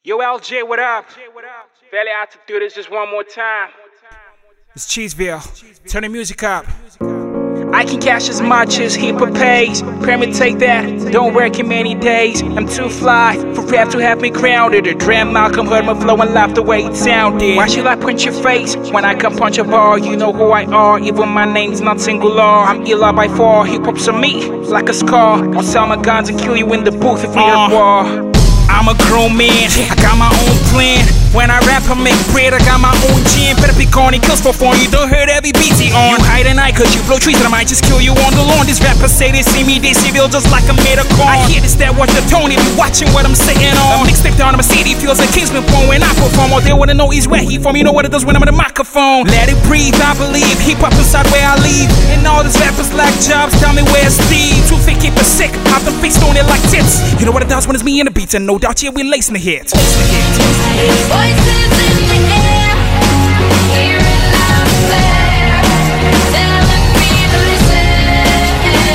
Yo, LJ, what up? Fairly out to do this just one more time. It's Cheeseville. Turn the music up. I can cash as much as he pays. Pray me take that, don't work in many days. I'm too fly for rap to have me grounded. A dram Malcolm heard my flow and laughed the way it sounded. Why should I punch your face when I can punch a bar? You know who I are, even my name's not singular. I'm Illa by far, hip-hop's on me like a scar. I'll sell my guns and kill you in the booth if we at war. I'm a grown man, I got my own plan. When I rap, I make bread, I got my own gin. Better be corny, kills for fun, you don't hurt every beat he on. You hide at night cause you blow trees and I might just kill you on the lawn. These rappers say they see me, they civil just like I made a call. I hear this, that, watch the tone, if you watching what I'm sitting on. A mixtape down in my city feels like Kingsman phone when I perform. All they wanna know is where he from, you know what it does when I'm on the microphone. Let it breathe, I believe, hip-hop inside where I leave. And all these rappers like Jobs, tell me where's Steve. Too thick, keep it sick, have the face on it like tits. You know what it does when it's me and the beats, and no doubt, yeah, we lacing the hits. Voices in the air, hear it loud and clear, telling me to listen.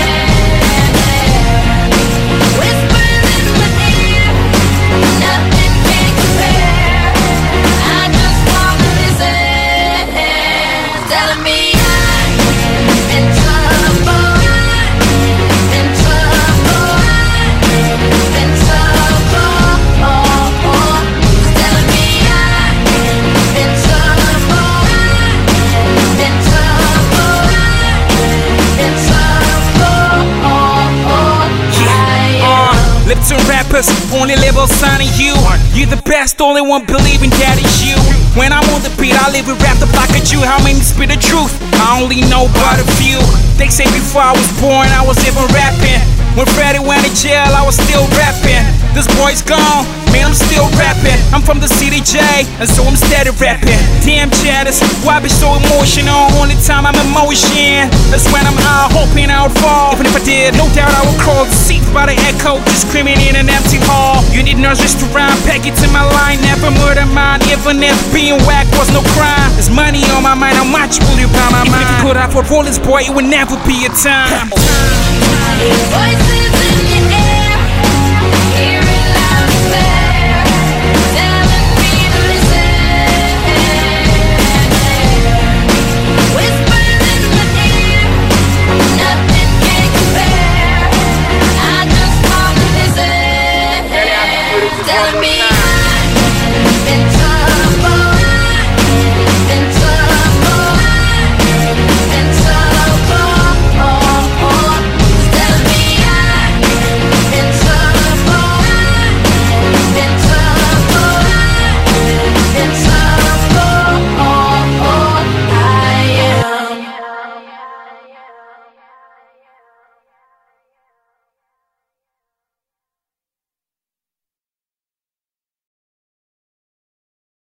Whispers in my ear, nothing can compare. I just wanna listen, telling me I'm in trouble, in trouble, in trouble. Lips and rappers, only label signing you. You the best, only one believing that is you. When I'm on the beat, I live it wrapped up like a Jew. How many spit the truth? I only know but a few. They say before I was born, I was even rapping. When Freddie went to jail, I was still rapping. This boy's gone, man, I'm still rapping. I'm from the CDJ, and so I'm steady rapping. Damn jealous, why be so emotional? Only time I'm in motion is when I'm out hoping I would fall. Even if I did, no doubt I would crawl the seat by the echo, just screaming in an empty hall. You need nurses to rhyme, pack it to my line. Never murder mine, even if being whack was no crime. There's money on my mind, how much will you buy my mind? Even if you put out for rollers, boy, it would never be a time. Voices in the air, hear it loud and clear, telling me to listen. Whispers in my ear, nothing can compare. I just wanna listen, telling me I'm in trouble.